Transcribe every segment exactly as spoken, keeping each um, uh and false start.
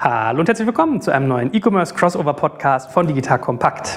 Hallo und herzlich willkommen zu einem neuen E-Commerce Crossover Podcast von Digital Compact.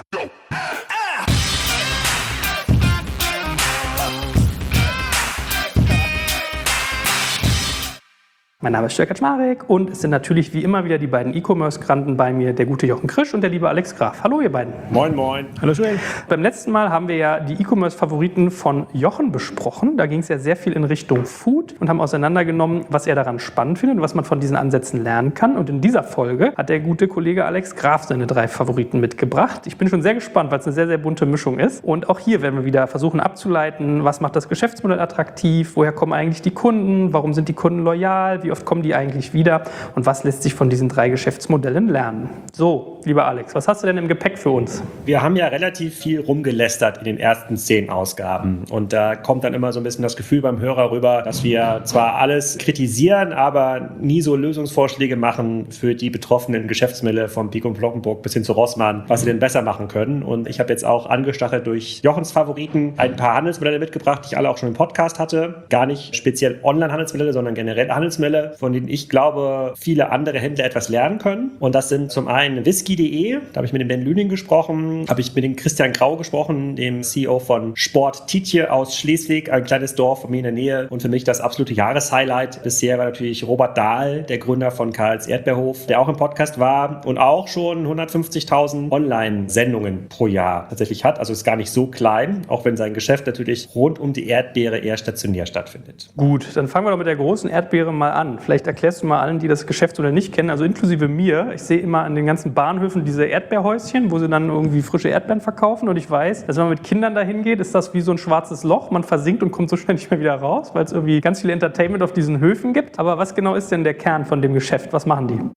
Mein Name ist Jörg Kaczmarek und es sind natürlich wie immer wieder die beiden E-Commerce-Granden bei mir, der gute Jochen Krisch und der liebe Alex Graf. Hallo ihr beiden. Moin, moin. Hallo schön. Beim letzten Mal haben wir ja die E-Commerce-Favoriten von Jochen besprochen. Da ging es ja sehr viel in Richtung Food und haben auseinandergenommen, was er daran spannend findet und was man von diesen Ansätzen lernen kann. Und in dieser Folge hat der gute Kollege Alex Graf seine drei Favoriten mitgebracht. Ich bin schon sehr gespannt, weil es eine sehr, sehr bunte Mischung ist. Und auch hier werden wir wieder versuchen abzuleiten, was macht das Geschäftsmodell attraktiv, woher kommen eigentlich die Kunden, warum sind die Kunden loyal, wie oft kommen die eigentlich wieder und was lässt sich von diesen drei Geschäftsmodellen lernen. So, lieber Alex, was hast du denn im Gepäck für uns? Wir haben ja relativ viel rumgelästert in den ersten zehn Ausgaben und da kommt dann immer so ein bisschen das Gefühl beim Hörer rüber, dass wir zwar alles kritisieren, aber nie so Lösungsvorschläge machen für die betroffenen Geschäftsmodelle von Peek und Kloppenburg bis hin zu Rossmann, was sie denn besser machen können. Und ich habe jetzt auch angestachelt durch Jochens Favoriten ein paar Handelsmodelle mitgebracht, die ich alle auch schon im Podcast hatte. Gar nicht speziell Online-Handelsmodelle, sondern generell Handelsmodelle, von denen ich glaube, viele andere Händler etwas lernen können. Und das sind zum einen whisky punkt de, da habe ich mit dem Ben Lüning gesprochen, habe ich mit dem Christian Grau gesprochen, dem C E O von Sport Tietje aus Schleswig, ein kleines Dorf von mir in der Nähe. Und für mich das absolute Jahreshighlight bisher war natürlich Robert Dahl, der Gründer von Karls Erdbeerhof, der auch im Podcast war und auch schon hundertfünfzigtausend Online-Sendungen pro Jahr tatsächlich hat. Also ist gar nicht so klein, auch wenn sein Geschäft natürlich rund um die Erdbeere eher stationär stattfindet. Gut, dann fangen wir doch mit der großen Erdbeere mal an. Vielleicht erklärst du mal allen, die das Geschäftsmodell nicht kennen, also inklusive mir. Ich sehe immer an den ganzen Bahnhöfen diese Erdbeerhäuschen, wo sie dann irgendwie frische Erdbeeren verkaufen. Und ich weiß, dass wenn man mit Kindern dahin geht, ist das wie so ein schwarzes Loch. Man versinkt und kommt so schnell nicht mehr wieder raus, weil es irgendwie ganz viel Entertainment auf diesen Höfen gibt. Aber was genau ist denn der Kern von dem Geschäft? Was machen die?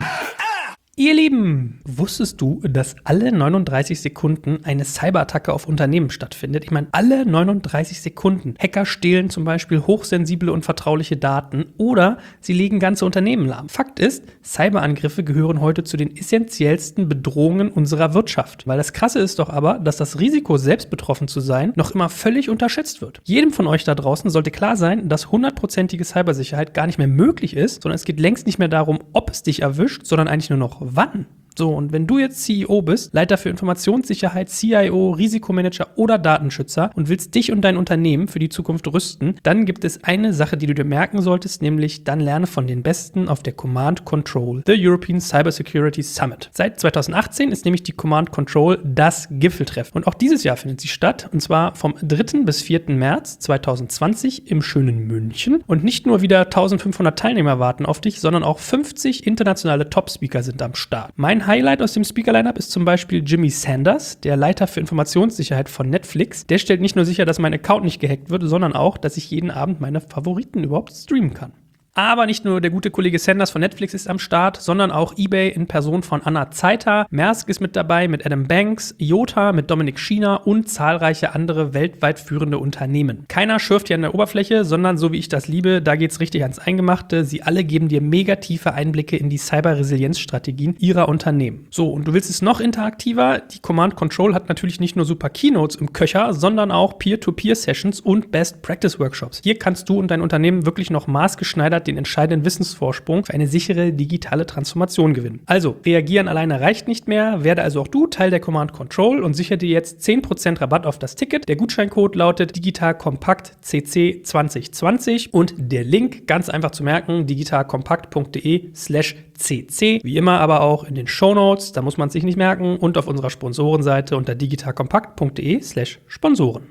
Ihr Lieben, wusstest du, dass alle neununddreißig Sekunden eine Cyberattacke auf Unternehmen stattfindet? Ich meine, alle neununddreißig Sekunden. Hacker stehlen zum Beispiel hochsensible und vertrauliche Daten oder sie legen ganze Unternehmen lahm. Fakt ist, Cyberangriffe gehören heute zu den essentiellsten Bedrohungen unserer Wirtschaft. Weil das Krasse ist doch aber, dass das Risiko, selbst betroffen zu sein, noch immer völlig unterschätzt wird. Jedem von euch da draußen sollte klar sein, dass hundertprozentige Cybersicherheit gar nicht mehr möglich ist, sondern es geht längst nicht mehr darum, ob es dich erwischt, sondern eigentlich nur noch wann. So, und wenn du jetzt C E O bist, Leiter für Informationssicherheit, C I O, Risikomanager oder Datenschützer und willst dich und dein Unternehmen für die Zukunft rüsten, dann gibt es eine Sache, die du dir merken solltest, nämlich dann lerne von den Besten auf der Command Control, the European Cybersecurity Summit. Seit zweitausendachtzehn ist nämlich die Command Control das Gipfeltreffen. Und auch dieses Jahr findet sie statt, und zwar vom dritten bis vierten März zweitausendzwanzig im schönen München. Und nicht nur wieder eintausendfünfhundert Teilnehmer warten auf dich, sondern auch fünfzig internationale Top-Speaker sind am Start. Mein Highlight aus dem Speaker-Lineup ist zum Beispiel Jimmy Sanders, der Leiter für Informationssicherheit von Netflix. Der stellt nicht nur sicher, dass mein Account nicht gehackt wird, sondern auch, dass ich jeden Abend meine Favoriten überhaupt streamen kann. Aber nicht nur der gute Kollege Sanders von Netflix ist am Start, sondern auch eBay in Person von Anna Zeiter, Maersk ist mit dabei mit Adam Banks, Iota mit Dominik Schiener und zahlreiche andere weltweit führende Unternehmen. Keiner schürft hier an der Oberfläche, sondern so wie ich das liebe, da geht's richtig ans Eingemachte. Sie alle geben dir mega tiefe Einblicke in die Cyber-Resilienz-Strategien ihrer Unternehmen. So, und du willst es noch interaktiver? Die Command Control hat natürlich nicht nur super Keynotes im Köcher, sondern auch Peer-to-Peer-Sessions und Best-Practice-Workshops. Hier kannst du und dein Unternehmen wirklich noch maßgeschneidert den entscheidenden Wissensvorsprung für eine sichere digitale Transformation gewinnen. Also, reagieren alleine reicht nicht mehr, werde also auch du Teil der Command Control und sichere dir jetzt zehn Prozent Rabatt auf das Ticket. Der Gutscheincode lautet digitalkompakt C C zwanzig zwanzig und der Link, ganz einfach zu merken, digitalkompakt.de slash cc. Wie immer aber auch in den Shownotes, da muss man es sich nicht merken, und auf unserer Sponsorenseite unter digitalkompakt.de slash Sponsoren.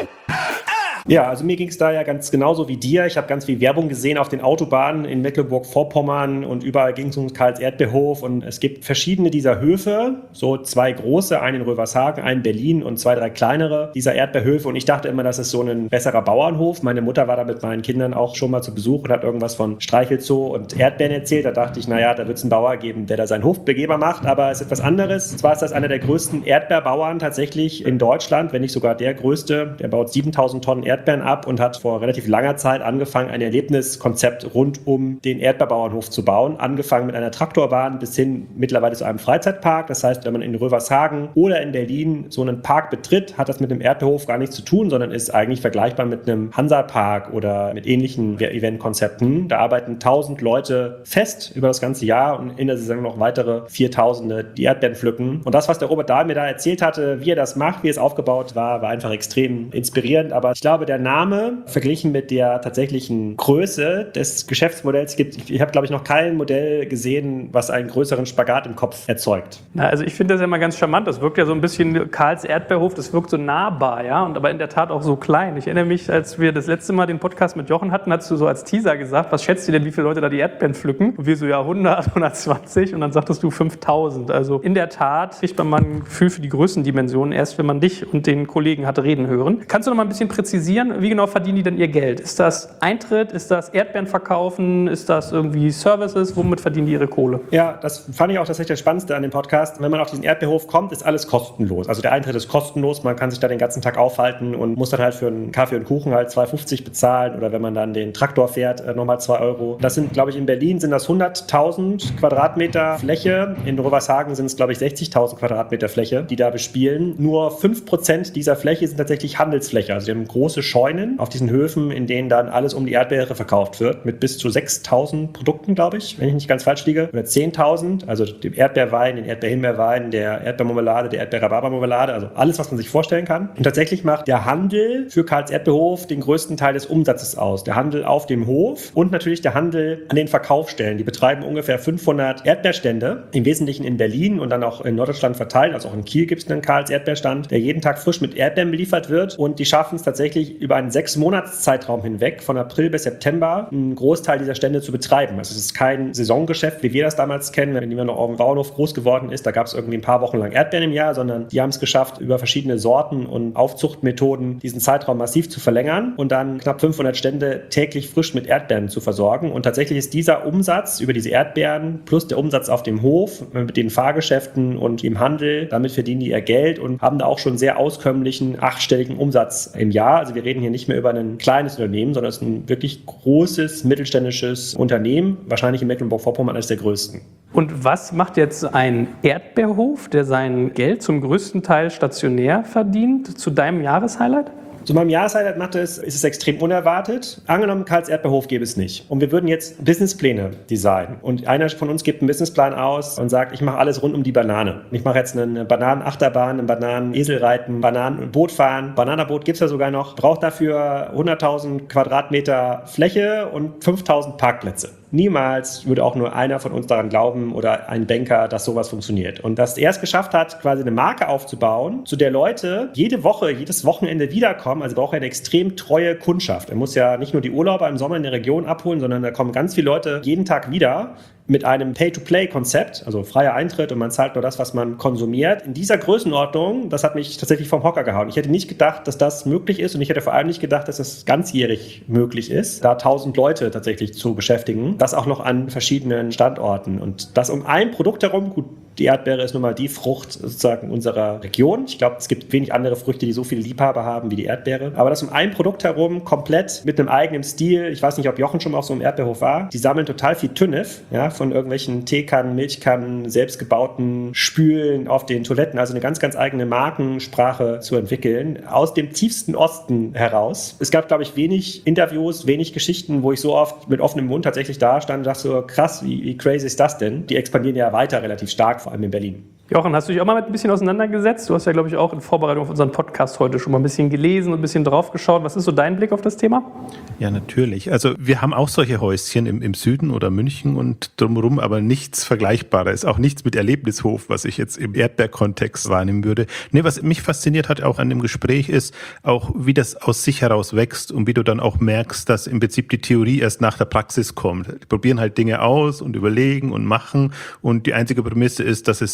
Ja, also mir ging es da ja ganz genauso wie dir. Ich habe ganz viel Werbung gesehen auf den Autobahnen in Mecklenburg-Vorpommern und überall ging es um Karls Erdbeerhof und es gibt verschiedene dieser Höfe, so zwei große, einen in Rövershagen, einen in Berlin und zwei, drei kleinere dieser Erdbeerhöfe und ich dachte immer, das ist so ein besserer Bauernhof. Meine Mutter war da mit meinen Kindern auch schon mal zu Besuch und hat irgendwas von Streichelzoo und Erdbeeren erzählt. Da dachte ich, naja, da wird es einen Bauer geben, der da seinen Hof begehbar macht, aber es ist etwas anderes. Zwar ist das einer der größten Erdbeerbauern tatsächlich in Deutschland, wenn nicht sogar der größte. Der baut siebentausend Tonnen Erdbeeren Erdbeeren ab und hat vor relativ langer Zeit angefangen, ein Erlebniskonzept rund um den Erdbeerbauernhof zu bauen. Angefangen mit einer Traktorbahn bis hin mittlerweile zu einem Freizeitpark. Das heißt, wenn man in Rövershagen oder in Berlin so einen Park betritt, hat das mit einem Erdbeerhof gar nichts zu tun, sondern ist eigentlich vergleichbar mit einem Hansapark oder mit ähnlichen Eventkonzepten. Da arbeiten tausend Leute fest über das ganze Jahr und in der Saison noch weitere viertausende, die Erdbeeren pflücken. Und das, was der Robert Dahl mir da erzählt hatte, wie er das macht, wie es aufgebaut war, war einfach extrem inspirierend. Aber ich glaube, der Name verglichen mit der tatsächlichen Größe des Geschäftsmodells gibt, ich habe, glaube ich, noch kein Modell gesehen, was einen größeren Spagat im Kopf erzeugt. Na, also ich finde das ja immer ganz charmant. Das wirkt ja so ein bisschen Karls Erdbeerhof, das wirkt so nahbar, ja, und aber in der Tat auch so klein. Ich erinnere mich, als wir das letzte Mal den Podcast mit Jochen hatten, hast du so als Teaser gesagt, was schätzt ihr denn, wie viele Leute da die Erdbeeren pflücken? Und wir so, ja, hundert, hundertzwanzig und dann sagtest du fünftausend. Also in der Tat kriegt man mal ein Gefühl für die Größendimensionen erst, wenn man dich und den Kollegen hat reden hören. Kannst du noch mal ein bisschen präzisieren, wie genau verdienen die denn ihr Geld? Ist das Eintritt? Ist das Erdbeeren verkaufen? Ist das irgendwie Services? Womit verdienen die ihre Kohle? Ja, das fand ich auch tatsächlich das Spannendste an dem Podcast. Wenn man auf diesen Erdbeerhof kommt, ist alles kostenlos. Also der Eintritt ist kostenlos. Man kann sich da den ganzen Tag aufhalten und muss dann halt für einen Kaffee und Kuchen halt zwei fünfzig bezahlen oder wenn man dann den Traktor fährt, nochmal zwei Euro. Das sind, glaube ich, in Berlin sind das hunderttausend Quadratmeter Fläche. In Rövershagen sind es, glaube ich, sechzigtausend Quadratmeter Fläche, die da bespielen. Nur fünf Prozent dieser Fläche sind tatsächlich Handelsfläche. Also die haben große Scheunen auf diesen Höfen, in denen dann alles um die Erdbeere verkauft wird, mit bis zu sechstausend Produkten, glaube ich, wenn ich nicht ganz falsch liege. Oder zehntausend, also dem Erdbeerwein, den Erdbeerhimbeerwein, der Erdbeermarmelade, der Erdbeer-Rhabarbermarmelade, also alles, was man sich vorstellen kann. Und tatsächlich macht der Handel für Karls Erdbeerhof den größten Teil des Umsatzes aus. Der Handel auf dem Hof und natürlich der Handel an den Verkaufsstellen. Die betreiben ungefähr fünfhundert Erdbeerstände, im Wesentlichen in Berlin und dann auch in Norddeutschland verteilt. Also auch in Kiel gibt es einen Karls Erdbeerstand, der jeden Tag frisch mit Erdbeeren beliefert wird. Und die schaffen es tatsächlich über einen sechs Monats Zeitraum hinweg, von April bis September, einen Großteil dieser Stände zu betreiben. Also es ist kein Saisongeschäft, wie wir das damals kennen, wenn jemand noch auf dem Bauernhof groß geworden ist. Da gab es irgendwie ein paar Wochen lang Erdbeeren im Jahr, sondern die haben es geschafft, über verschiedene Sorten und Aufzuchtmethoden diesen Zeitraum massiv zu verlängern und dann knapp fünfhundert Stände täglich frisch mit Erdbeeren zu versorgen. Und tatsächlich ist dieser Umsatz über diese Erdbeeren plus der Umsatz auf dem Hof mit den Fahrgeschäften und im Handel, damit verdienen die ihr Geld und haben da auch schon sehr auskömmlichen achtstelligen Umsatz im Jahr. Also wir reden hier nicht mehr über ein kleines Unternehmen, sondern es ist ein wirklich großes mittelständisches Unternehmen, wahrscheinlich in Mecklenburg-Vorpommern eines der größten. Und was macht jetzt ein Erdbeerhof, der sein Geld zum größten Teil stationär verdient, zu deinem Jahreshighlight? Zu meinem Jahreshighlight macht es, ist es extrem unerwartet. Angenommen, Karls Erdbeerhof gäbe es nicht. Und wir würden jetzt Businesspläne designen. Und einer von uns gibt einen Businessplan aus und sagt, ich mache alles rund um die Banane. Ich mache jetzt eine Bananenachterbahn, ein Bananeneselreiten, Bananenbootfahren. Bananaboot gibt es ja sogar noch. Braucht dafür hunderttausend Quadratmeter Fläche und fünftausend Parkplätze. Niemals würde auch nur einer von uns daran glauben oder ein Banker, dass sowas funktioniert. Und dass er es geschafft hat, quasi eine Marke aufzubauen, zu der Leute jede Woche, jedes Wochenende wiederkommen. Also braucht er eine extrem treue Kundschaft. Er muss ja nicht nur die Urlauber im Sommer in der Region abholen, sondern da kommen ganz viele Leute jeden Tag wieder mit einem Pay-to-Play-Konzept, also freier Eintritt und man zahlt nur das, was man konsumiert. In dieser Größenordnung, das hat mich tatsächlich vom Hocker gehauen. Ich hätte nicht gedacht, dass das möglich ist und ich hätte vor allem nicht gedacht, dass das ganzjährig möglich ist, da tausend Leute tatsächlich zu beschäftigen. Das auch noch an verschiedenen Standorten und das um ein Produkt herum, gut, die Erdbeere ist nun mal die Frucht sozusagen unserer Region. Ich glaube, es gibt wenig andere Früchte, die so viele Liebhaber haben wie die Erdbeere. Aber das um ein Produkt herum, komplett mit einem eigenen Stil. Ich weiß nicht, ob Jochen schon mal auf so einem Erdbeerhof war. Die sammeln total viel Tünnef, ja, von irgendwelchen Teekannen, Milchkannen, selbstgebauten Spülen auf den Toiletten. Also eine ganz, ganz eigene Markensprache zu entwickeln. Aus dem tiefsten Osten heraus. Es gab, glaube ich, wenig Interviews, wenig Geschichten, wo ich so oft mit offenem Mund tatsächlich da stand und dachte so, krass, wie, wie crazy ist das denn? Die expandieren ja weiter relativ stark, vor allem in Berlin. Jochen, hast du dich auch mal mit ein bisschen auseinandergesetzt? Du hast ja, glaube ich, auch in Vorbereitung auf unseren Podcast heute schon mal ein bisschen gelesen und ein bisschen drauf geschaut. Was ist so dein Blick auf das Thema? Ja, natürlich. Also wir haben auch solche Häuschen im, im Süden oder München und drumherum, aber nichts Vergleichbares. Auch nichts mit Erlebnishof, was ich jetzt im Erdbeerkontext wahrnehmen würde. Nee, was mich fasziniert hat auch an dem Gespräch ist, auch wie das aus sich heraus wächst und wie du dann auch merkst, dass im Prinzip die Theorie erst nach der Praxis kommt. Die probieren halt Dinge aus und überlegen und machen und die einzige Prämisse ist, dass es sich rechnen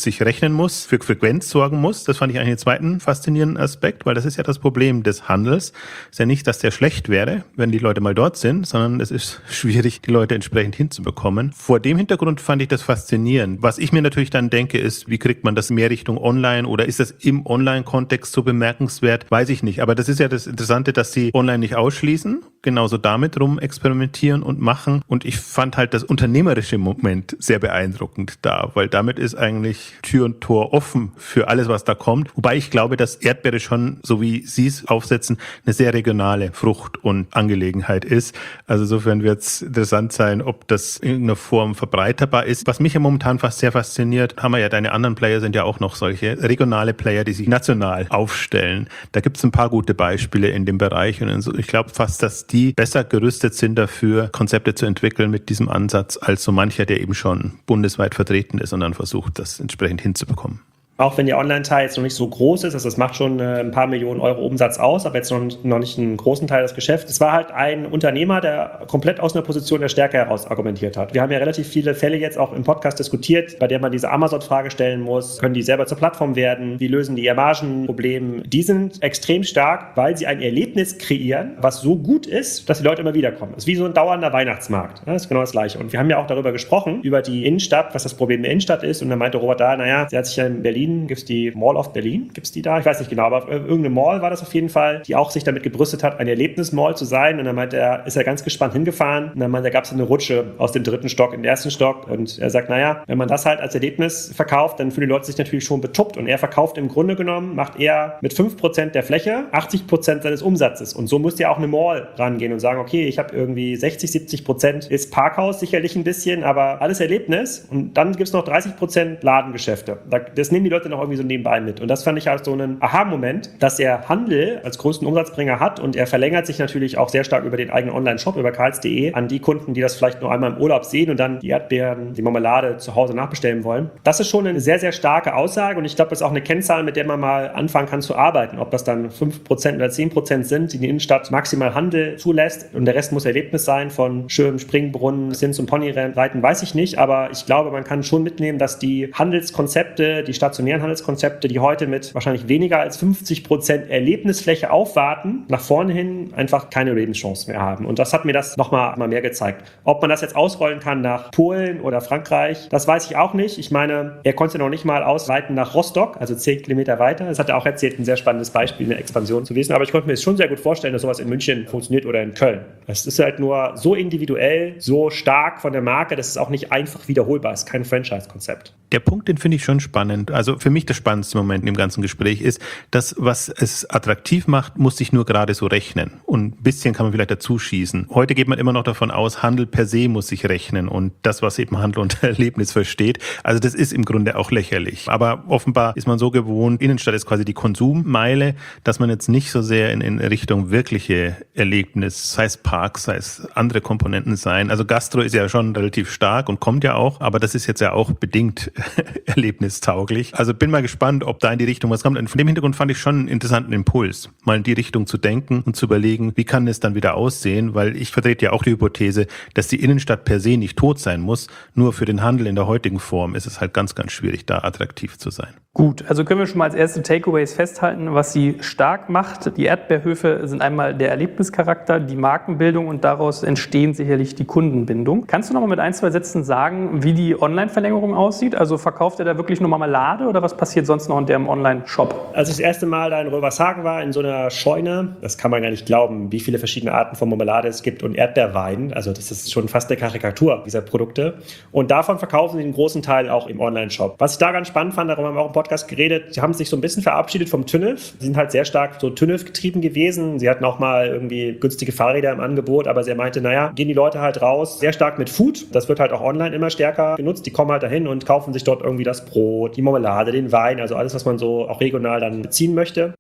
rechnen muss, für Frequenz sorgen muss. Das fand ich eigentlich den zweiten faszinierenden Aspekt, weil das ist ja das Problem des Handels. Ist ja nicht, dass der schlecht wäre, wenn die Leute mal dort sind, sondern es ist schwierig, die Leute entsprechend hinzubekommen. Vor dem Hintergrund fand ich das faszinierend. Was ich mir natürlich dann denke, ist, wie kriegt man das mehr Richtung Online oder ist das im Online-Kontext so bemerkenswert? Weiß ich nicht. Aber das ist ja das Interessante, dass sie Online nicht ausschließen, genauso damit rum experimentieren und machen. Und ich fand halt das unternehmerische Moment sehr beeindruckend da, weil damit ist eigentlich Tür und Tor offen für alles, was da kommt. Wobei ich glaube, dass Erdbeere schon, so wie Sie es aufsetzen, eine sehr regionale Frucht und Angelegenheit ist. Also insofern wird es interessant sein, ob das in irgendeiner Form verbreiterbar ist. Was mich ja momentan fast sehr fasziniert, haben wir ja, deine anderen Player sind ja auch noch solche regionale Player, die sich national aufstellen. Da gibt es ein paar gute Beispiele in dem Bereich und ich glaube fast, dass die besser gerüstet sind dafür, Konzepte zu entwickeln mit diesem Ansatz, als so mancher, der eben schon bundesweit vertreten ist und dann versucht, das entsprechend hinzubekommen. Auch wenn der Online-Teil jetzt noch nicht so groß ist, also das macht schon ein paar Millionen Euro Umsatz aus, aber jetzt noch, noch nicht einen großen Teil des Geschäfts. Es war halt ein Unternehmer, der komplett aus einer Position der Stärke heraus argumentiert hat. Wir haben ja relativ viele Fälle jetzt auch im Podcast diskutiert, bei der man diese Amazon-Frage stellen muss, können die selber zur Plattform werden, wie lösen die ihr Margenproblem? Die sind extrem stark, weil sie ein Erlebnis kreieren, was so gut ist, dass die Leute immer wiederkommen. Das ist wie so ein dauernder Weihnachtsmarkt. Das ist genau das Gleiche. Und wir haben ja auch darüber gesprochen, über die Innenstadt, was das Problem der Innenstadt ist. Und dann meinte Robert da, naja, sie hat sich ja in Berlin gibt es die Mall of Berlin, gibt es die da? Ich weiß nicht genau, aber irgendeine Mall war das auf jeden Fall, die auch sich damit gebrüstet hat, ein Erlebnismall zu sein. Und dann meinte er, ist er ganz gespannt hingefahren. Und dann meinte er, gab es eine Rutsche aus dem dritten Stock in den ersten Stock. Und er sagt, naja, wenn man das halt als Erlebnis verkauft, dann fühlen die Leute sich natürlich schon betuppt. Und er verkauft im Grunde genommen, macht er mit fünf Prozent der Fläche achtzig Prozent seines Umsatzes. Und so müsste ja auch eine Mall rangehen und sagen, okay, ich habe irgendwie sechzig, siebzig Prozent ist Parkhaus sicherlich ein bisschen, aber alles Erlebnis. Und dann gibt es noch dreißig Prozent Ladengeschäfte. Das nehmen die Leute noch irgendwie so nebenbei mit. Und das fand ich halt so einen Aha-Moment, dass er Handel als größten Umsatzbringer hat und er verlängert sich natürlich auch sehr stark über den eigenen Online-Shop, über karls punkt de an die Kunden, die das vielleicht nur einmal im Urlaub sehen und dann die Erdbeeren, die Marmelade zu Hause nachbestellen wollen. Das ist schon eine sehr, sehr starke Aussage und ich glaube, das ist auch eine Kennzahl, mit der man mal anfangen kann zu arbeiten. Ob das dann fünf Prozent oder zehn Prozent sind, die die Innenstadt maximal Handel zulässt und der Rest muss Erlebnis sein, von schönem Springbrunnen bis hin zum Ponyreiten, weiß ich nicht, aber ich glaube, man kann schon mitnehmen, dass die Handelskonzepte, die stationären Handelskonzepte, die heute mit wahrscheinlich weniger als fünfzig Prozent Erlebnisfläche aufwarten, nach vorne hin einfach keine Lebenschance mehr haben. Und das hat mir das nochmal mal mehr gezeigt. Ob man das jetzt ausrollen kann nach Polen oder Frankreich, das weiß ich auch nicht. Ich meine, er konnte noch nicht mal ausreiten nach Rostock, also zehn Kilometer weiter. Das hat er auch erzählt, ein sehr spannendes Beispiel, eine Expansion zu wissen. Aber ich konnte mir das schon sehr gut vorstellen, dass sowas in München funktioniert oder in Köln. Das ist halt nur so individuell, so stark von der Marke, dass es auch nicht einfach wiederholbar ist. Kein Franchise-Konzept. Der Punkt, den finde ich schon spannend. Also für mich der spannendste Moment im ganzen Gespräch ist, dass was es attraktiv macht, muss sich nur gerade so rechnen. Und ein bisschen kann man vielleicht dazu schießen. Heute geht man immer noch davon aus, Handel per se muss sich rechnen und das, was eben Handel unter Erlebnis versteht. Also das ist im Grunde auch lächerlich. Aber offenbar ist man so gewohnt, Innenstadt ist quasi die Konsummeile, dass man jetzt nicht so sehr in, in Richtung wirkliche Erlebnis, sei es Parks, sei es andere Komponenten sein. Also Gastro ist ja schon relativ stark und kommt ja auch, aber das ist jetzt ja auch bedingt erlebnistauglich. Also bin mal gespannt, ob da in die Richtung was kommt. Und von dem Hintergrund fand ich schon einen interessanten Impuls, mal in die Richtung zu denken und zu überlegen, wie kann es dann wieder aussehen, weil ich vertrete ja auch die Hypothese, dass die Innenstadt per se nicht tot sein muss, nur für den Handel in der heutigen Form ist es halt ganz, ganz schwierig, da attraktiv zu sein. Gut, also können wir schon mal als erste Takeaways festhalten, was sie stark macht. Die Erdbeerhöfe sind einmal der Erlebnischarakter, die Markenbildung und daraus entstehen sicherlich die Kundenbindung. Kannst du noch mal mit ein, zwei Sätzen sagen, wie die Online-Verlängerung aussieht? Also verkauft er da wirklich nur Marmelade oder was passiert sonst noch in dem Online-Shop? Als ich das erste Mal da in Rövershagen war, in so einer Scheune, das kann man gar nicht glauben, wie viele verschiedene Arten von Marmelade es gibt und Erdbeerwein. Also das ist schon fast eine Karikatur dieser Produkte. Und davon verkaufen sie den großen Teil auch im Online-Shop. Was ich da ganz spannend fand, darüber haben wir auch im Podcast geredet, sie haben sich so ein bisschen verabschiedet vom TÜNNEF. Sie sind halt sehr stark so TÜNNEF getrieben gewesen. Sie hatten auch mal irgendwie günstige Fahrräder im Angebot, aber sie meinte, naja, gehen die Leute halt raus, sehr stark mit Food. Das wird halt auch online immer stärker genutzt. Die kommen halt dahin und kaufen sich dort irgendwie das Brot, die Marmelade, den Wein, also alles, was man so auch regional dann beziehen möchte.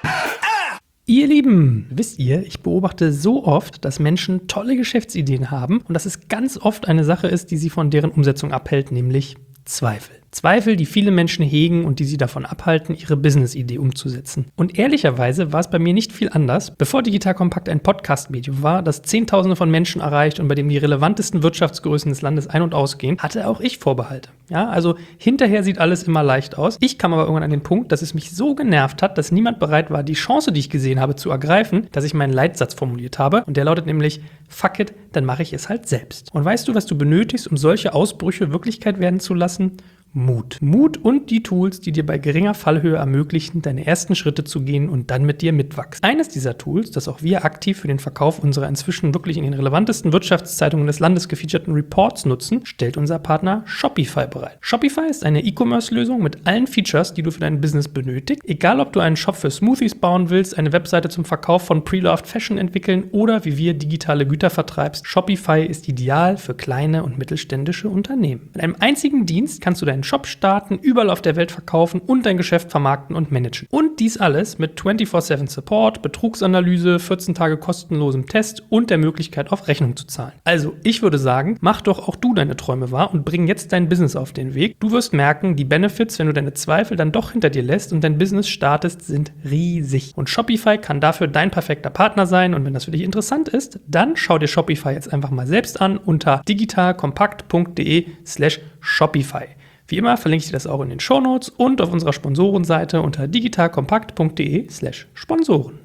Ihr Lieben, wisst ihr, ich beobachte so oft, dass Menschen tolle Geschäftsideen haben und dass es ganz oft eine Sache ist, die sie von deren Umsetzung abhält, nämlich Zweifel. Zweifel, die viele Menschen hegen und die sie davon abhalten, ihre Business-Idee umzusetzen. Und ehrlicherweise war es bei mir nicht viel anders. Bevor Digital Compact ein Podcast-Medium war, das Zehntausende von Menschen erreicht und bei dem die relevantesten Wirtschaftsgrößen des Landes ein- und ausgehen, hatte auch ich Vorbehalte. Ja, also hinterher sieht alles immer leicht aus. Ich kam aber irgendwann an den Punkt, dass es mich so genervt hat, dass niemand bereit war, die Chance, die ich gesehen habe, zu ergreifen, dass ich meinen Leitsatz formuliert habe. Und der lautet nämlich, fuck it, dann mache ich es halt selbst. Und weißt du, was du benötigst, um solche Ausbrüche Wirklichkeit werden zu lassen? Mut. Mut und die Tools, die dir bei geringer Fallhöhe ermöglichen, deine ersten Schritte zu gehen und dann mit dir mitwachsen. Eines dieser Tools, das auch wir aktiv für den Verkauf unserer inzwischen wirklich in den relevantesten Wirtschaftszeitungen des Landes gefeaturten Reports nutzen, stellt unser Partner Shopify bereit. Shopify ist eine E-Commerce-Lösung mit allen Features, die du für dein Business benötigst. Egal, ob du einen Shop für Smoothies bauen willst, eine Webseite zum Verkauf von Pre-Loved Fashion entwickeln oder wie wir digitale Güter vertreibst, Shopify ist ideal für kleine und mittelständische Unternehmen. Mit einem einzigen Dienst kannst du deinen Shop starten, überall auf der Welt verkaufen und dein Geschäft vermarkten und managen. Und dies alles mit vierundzwanzig sieben Support, Betrugsanalyse, vierzehn Tage kostenlosem Test und der Möglichkeit, auf Rechnung zu zahlen. Also, ich würde sagen, mach doch auch du deine Träume wahr und bring jetzt dein Business auf den Weg. Du wirst merken, die Benefits, wenn du deine Zweifel dann doch hinter dir lässt und dein Business startest, sind riesig. Und Shopify kann dafür dein perfekter Partner sein. Und wenn das für dich interessant ist, dann schau dir Shopify jetzt einfach mal selbst an unter digitalkompakt.de slash Shopify. Wie immer verlinke ich dir das auch in den Shownotes und auf unserer Sponsorenseite unter digitalkompakt.de slash Sponsoren.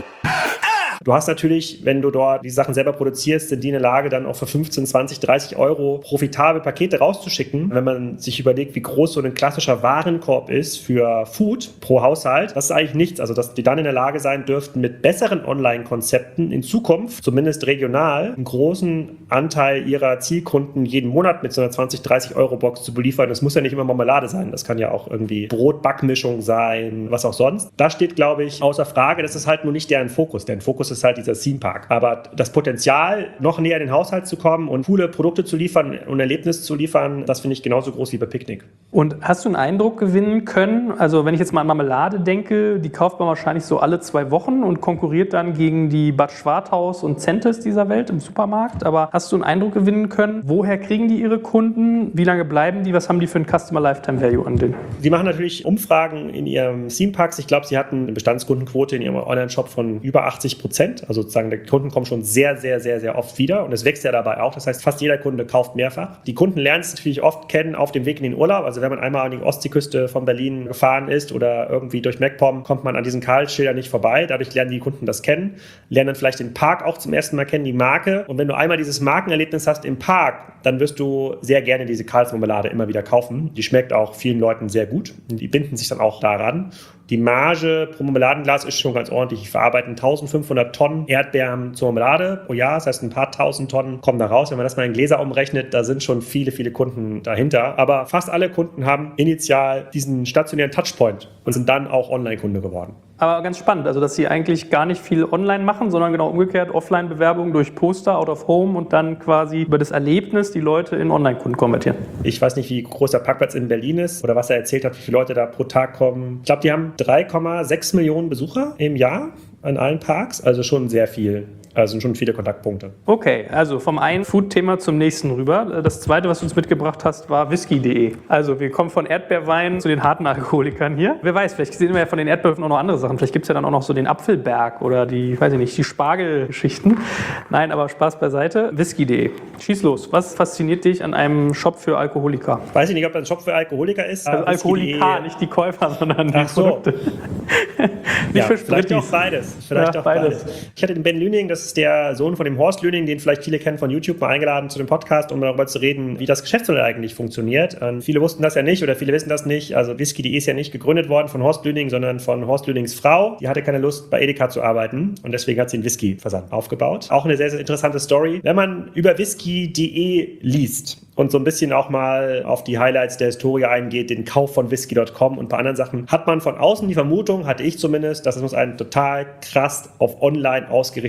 Du hast natürlich, wenn du dort die Sachen selber produzierst, sind die in der Lage, dann auch für fünfzehn, zwanzig, dreißig Euro profitabel Pakete rauszuschicken. Wenn man sich überlegt, wie groß so ein klassischer Warenkorb ist für Food pro Haushalt, das ist eigentlich nichts. Also, dass die dann in der Lage sein dürften, mit besseren Online-Konzepten in Zukunft, zumindest regional, einen großen Anteil ihrer Zielkunden jeden Monat mit so einer zwanzig, dreißig Euro Box zu beliefern. Das muss ja nicht immer Marmelade sein. Das kann ja auch irgendwie Brot-Backmischung sein, was auch sonst. Das steht, glaube ich, außer Frage. Das ist halt nur nicht deren Fokus. Deren Fokus ist ist halt dieser Theme Park. Aber das Potenzial, noch näher in den Haushalt zu kommen und coole Produkte zu liefern und Erlebnisse zu liefern, das finde ich genauso groß wie bei Picknick. Und hast du einen Eindruck gewinnen können? Also wenn ich jetzt mal an Marmelade denke, die kauft man wahrscheinlich so alle zwei Wochen und konkurriert dann gegen die Bad Schwarthaus und Zentes dieser Welt im Supermarkt. Aber hast du einen Eindruck gewinnen können? Woher kriegen die ihre Kunden? Wie lange bleiben die? Was haben die für ein Customer Lifetime Value an denen? Sie machen natürlich Umfragen in ihrem Theme Parks. Ich glaube, sie hatten eine Bestandskundenquote in ihrem Online-Shop von über achtzig Prozent. Also sozusagen, die Kunden kommen schon sehr, sehr, sehr, sehr oft wieder und es wächst ja dabei auch. Das heißt, fast jeder Kunde kauft mehrfach. Die Kunden lernen es natürlich oft kennen auf dem Weg in den Urlaub. Also wenn man einmal an die Ostseeküste von Berlin gefahren ist oder irgendwie durch MacPom, kommt man an diesen Karlsschildern nicht vorbei. Dadurch lernen die Kunden das kennen, lernen dann vielleicht den Park auch zum ersten Mal kennen, die Marke. Und wenn du einmal dieses Markenerlebnis hast im Park, dann wirst du sehr gerne diese Karls-Marmelade immer wieder kaufen. Die schmeckt auch vielen Leuten sehr gut und die binden sich dann auch daran. Die Marge pro Marmeladenglas ist schon ganz ordentlich. Ich verarbeite eintausendfünfhundert Tonnen Erdbeeren zur Marmelade pro Jahr. Das heißt, ein paar tausend Tonnen kommen da raus. Wenn man das mal in Gläser umrechnet, da sind schon viele, viele Kunden dahinter. Aber fast alle Kunden haben initial diesen stationären Touchpoint und sind dann auch Online-Kunde geworden. Aber ganz spannend, also dass sie eigentlich gar nicht viel online machen, sondern genau umgekehrt Offline-Bewerbung durch Poster, Out of Home und dann quasi über das Erlebnis die Leute in Online-Kunden konvertieren. Ich weiß nicht, wie groß der Parkplatz in Berlin ist oder was er erzählt hat, wie viele Leute da pro Tag kommen. Ich glaube, die haben drei Komma sechs Millionen Besucher im Jahr an allen Parks, also schon sehr viel. Also sind schon viele Kontaktpunkte. Okay, also vom einen Food-Thema zum nächsten rüber. Das zweite, was du uns mitgebracht hast, war whisky punkt de. Also wir kommen von Erdbeerwein zu den harten Alkoholikern hier. Wer weiß, vielleicht sehen wir ja von den Erdbeeren auch noch andere Sachen. Vielleicht gibt es ja dann auch noch so den Apfelberg oder die, weiß ich nicht, die Spargelgeschichten. Nein, aber Spaß beiseite. whisky punkt de. Schieß los. Was fasziniert dich an einem Shop für Alkoholiker? Weiß ich nicht, ob das ein Shop für Alkoholiker ist. Also Alkoholiker, nicht die Käufer, sondern die Ach so. Produkte. Nicht ja, für vielleicht auch beides. Vielleicht ja, auch beides. beides. Ich hatte den Ben Lüning, das ist der Sohn von dem Horst Lüning, den vielleicht viele kennen von YouTube, mal eingeladen zu dem Podcast, um darüber zu reden, wie das Geschäftsmodell eigentlich funktioniert. Und viele wussten das ja nicht oder viele wissen das nicht. Also whisky punkt de ist ja nicht gegründet worden von Horst Lüning, sondern von Horst Lünings Frau. Die hatte keine Lust, bei Edeka zu arbeiten und deswegen hat sie einen Whisky-Versand aufgebaut. Auch eine sehr, sehr interessante Story. Wenn man über whisky punkt de liest und so ein bisschen auch mal auf die Highlights der Historie eingeht, den Kauf von whisky punkt com und ein paar anderen Sachen, hat man von außen die Vermutung, hatte ich zumindest, dass es muss ein total krass auf online ausgerichteter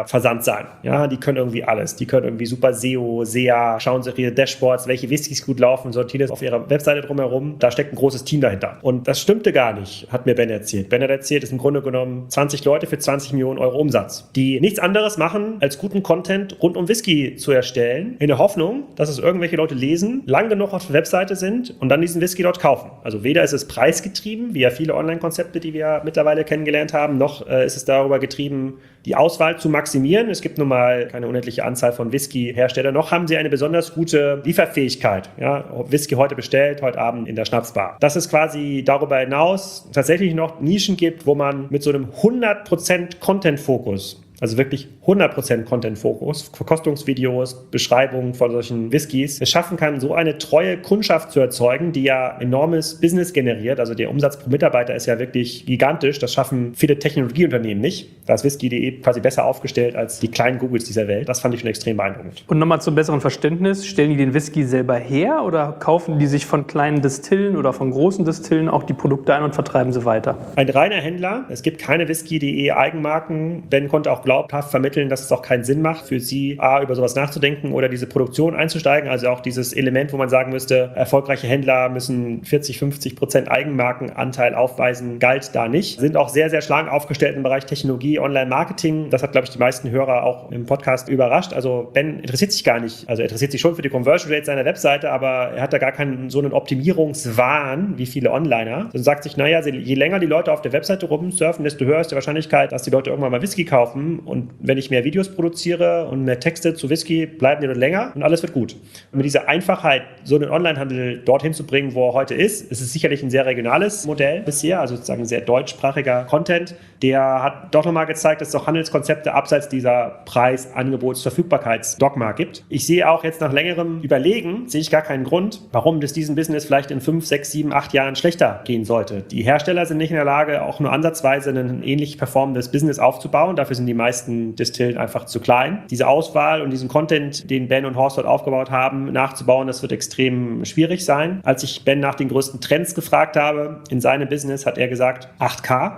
Versand sein. Ja, die können irgendwie alles. Die können irgendwie super S E O, S E A, schauen sich ihre Dashboards, welche Whiskys gut laufen, sortieren das auf ihrer Webseite drumherum. Da steckt ein großes Team dahinter. Und das stimmte gar nicht, hat mir Ben erzählt. Ben hat erzählt, es ist im Grunde genommen zwanzig Leute für zwanzig Millionen Euro Umsatz, die nichts anderes machen, als guten Content rund um Whisky zu erstellen, in der Hoffnung, dass es irgendwelche Leute lesen, lang genug auf der Webseite sind und dann diesen Whisky dort kaufen. Also weder ist es preisgetrieben, wie ja viele Online-Konzepte, die wir mittlerweile kennengelernt haben, noch äh, ist es darüber getrieben, die Auswahl zu maximieren. Es gibt nun mal keine unendliche Anzahl von Whisky-Herstellern. Noch haben sie eine besonders gute Lieferfähigkeit. Ja, Whisky heute bestellt, heute Abend in der Schnapsbar. Dass es quasi darüber hinaus tatsächlich noch Nischen gibt, wo man mit so einem hundert Prozent Content-Fokus, also wirklich hundert Prozent Content-Fokus, Verkostungsvideos, Beschreibungen von solchen Whiskys, es schaffen kann, so eine treue Kundschaft zu erzeugen, die ja enormes Business generiert. Also der Umsatz pro Mitarbeiter ist ja wirklich gigantisch. Das schaffen viele Technologieunternehmen nicht. Da ist Whisky punkt de quasi besser aufgestellt als die kleinen Googles dieser Welt. Das fand ich schon extrem beeindruckend. Und nochmal zum besseren Verständnis, stellen die den Whisky selber her oder kaufen die sich von kleinen Distillen oder von großen Distillen auch die Produkte ein und vertreiben sie weiter? Ein reiner Händler. Es gibt keine Whisky punkt de Eigenmarken. Ben konnte auch glaubhaft vermitteln, dass es auch keinen Sinn macht, für sie A, über sowas nachzudenken oder diese Produktion einzusteigen. Also auch dieses Element, wo man sagen müsste, erfolgreiche Händler müssen vierzig, fünfzig Prozent Eigenmarkenanteil aufweisen, galt da nicht. Sind auch sehr, sehr schlank aufgestellt im Bereich Technologie, Online-Marketing. Das hat, glaube ich, die meisten Hörer auch im Podcast überrascht. Also Ben interessiert sich gar nicht, also er interessiert sich schon für die Conversion Rate seiner Webseite, aber er hat da gar keinen so einen Optimierungswahn wie viele Onliner. Und sagt sich, naja, je länger die Leute auf der Webseite rumsurfen, desto höher ist die Wahrscheinlichkeit, dass die Leute irgendwann mal Whisky kaufen. Und wenn ich mehr Videos produziere und mehr Texte zu Whisky, bleiben die dort länger und alles wird gut. Und mit dieser Einfachheit, so einen Onlinehandel dorthin zu bringen, wo er heute ist, ist es sicherlich ein sehr regionales Modell bisher, also sozusagen ein sehr deutschsprachiger Content. Der hat doch nochmal gezeigt, dass es auch Handelskonzepte abseits dieser Preis-, Angebots-, Verfügbarkeitsdogma gibt. Ich sehe auch jetzt nach längerem Überlegen, sehe ich gar keinen Grund, warum das diesem Business vielleicht in fünf, sechs, sieben, acht Jahren schlechter gehen sollte. Die Hersteller sind nicht in der Lage, auch nur ansatzweise ein ähnlich performendes Business aufzubauen. Dafür sind die meisten Distillen einfach zu klein. Diese Auswahl und diesen Content, den Ben und Horst dort aufgebaut haben, nachzubauen, das wird extrem schwierig sein. Als ich Ben nach den größten Trends gefragt habe in seinem Business, hat er gesagt acht K.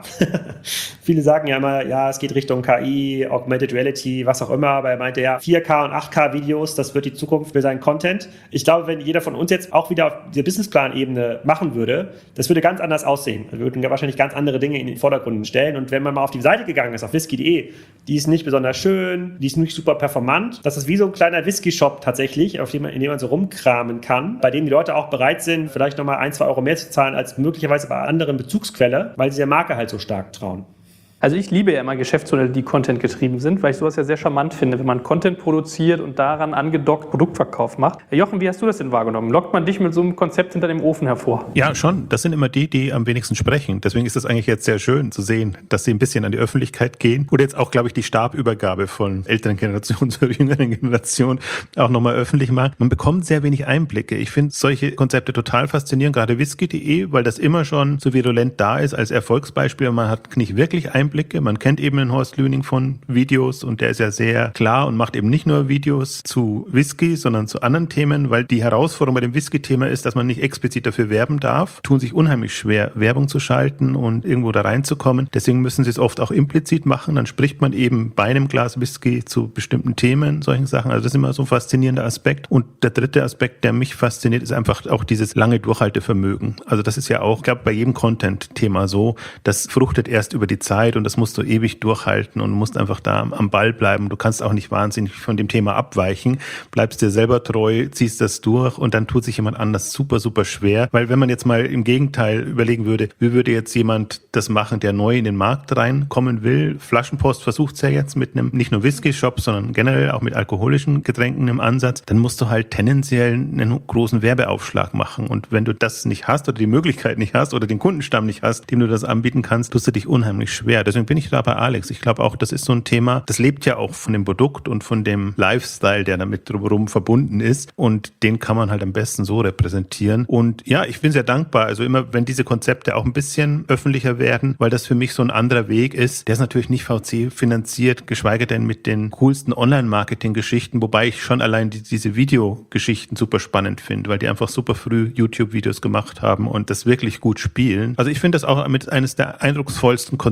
Viele sagen ja immer, ja, es geht Richtung K I, Augmented Reality, was auch immer, aber er meinte ja, vier K und acht K Videos, das wird die Zukunft für seinen Content. Ich glaube, wenn jeder von uns jetzt auch wieder auf dieser Businessplan-Ebene machen würde, das würde ganz anders aussehen. Wir würden wahrscheinlich ganz andere Dinge in den Vordergrund stellen. Und wenn man mal auf die Seite gegangen ist, auf whisky punkt de, die ist nicht besonders schön, die ist nicht super performant. Das ist wie so ein kleiner Whisky-Shop tatsächlich, auf dem man, in dem man so rumkramen kann, bei dem die Leute auch bereit sind, vielleicht nochmal ein, zwei Euro mehr zu zahlen als möglicherweise bei anderen Bezugsquelle, weil sie der Marke halt so stark trauen. Also ich liebe ja immer Geschäftsmodelle, die Content getrieben sind, weil ich sowas ja sehr charmant finde, wenn man Content produziert und daran angedockt Produktverkauf macht. Herr Jochen, wie hast du das denn wahrgenommen? Lockt man dich mit so einem Konzept hinter dem Ofen hervor? Ja, schon. Das sind immer die, die am wenigsten sprechen. Deswegen ist es eigentlich jetzt sehr schön zu sehen, dass sie ein bisschen an die Öffentlichkeit gehen. Oder jetzt auch, glaube ich, die Stabübergabe von älteren Generationen zur jüngeren Generation auch nochmal öffentlich machen. Man bekommt sehr wenig Einblicke. Ich finde solche Konzepte total faszinierend, gerade whisky punkt de, weil das immer schon so virulent da ist als Erfolgsbeispiel. Man hat nicht wirklich Einblicke. Man kennt eben den Horst Lüning von Videos und der ist ja sehr klar und macht eben nicht nur Videos zu Whisky, sondern zu anderen Themen, weil die Herausforderung bei dem Whisky-Thema ist, dass man nicht explizit dafür werben darf. Tun sich unheimlich schwer, Werbung zu schalten und irgendwo da reinzukommen. Deswegen müssen sie es oft auch implizit machen. Dann spricht man eben bei einem Glas Whisky zu bestimmten Themen, solchen Sachen. Also das ist immer so ein faszinierender Aspekt. Und der dritte Aspekt, der mich fasziniert, ist einfach auch dieses lange Durchhaltevermögen. Also das ist ja auch, ich glaube, bei jedem Content-Thema so, das fruchtet erst über die Zeit und das musst du ewig durchhalten und musst einfach da am Ball bleiben. Du kannst auch nicht wahnsinnig von dem Thema abweichen, bleibst dir selber treu, ziehst das durch und dann tut sich jemand anders super, super schwer. Weil wenn man jetzt mal im Gegenteil überlegen würde, wie würde jetzt jemand das machen, der neu in den Markt reinkommen will? Flaschenpost versucht es ja jetzt mit einem, nicht nur Whisky-Shop, sondern generell auch mit alkoholischen Getränken im Ansatz. Dann musst du halt tendenziell einen großen Werbeaufschlag machen. Und wenn du das nicht hast oder die Möglichkeit nicht hast oder den Kundenstamm nicht hast, dem du das anbieten kannst, tust du dich unheimlich schwer. Deswegen bin ich da bei Alex. Ich glaube auch, das ist so ein Thema, das lebt ja auch von dem Produkt und von dem Lifestyle, der damit drumherum verbunden ist. Und den kann man halt am besten so repräsentieren. Und ja, ich bin sehr dankbar. Also immer, wenn diese Konzepte auch ein bisschen öffentlicher werden, weil das für mich so ein anderer Weg ist. Der ist natürlich nicht V C finanziert, geschweige denn mit den coolsten Online-Marketing-Geschichten, wobei ich schon allein die, diese Videogeschichten super spannend finde, weil die einfach super früh YouTube-Videos gemacht haben und das wirklich gut spielen. Also ich finde das auch mit eines der eindrucksvollsten Konzepte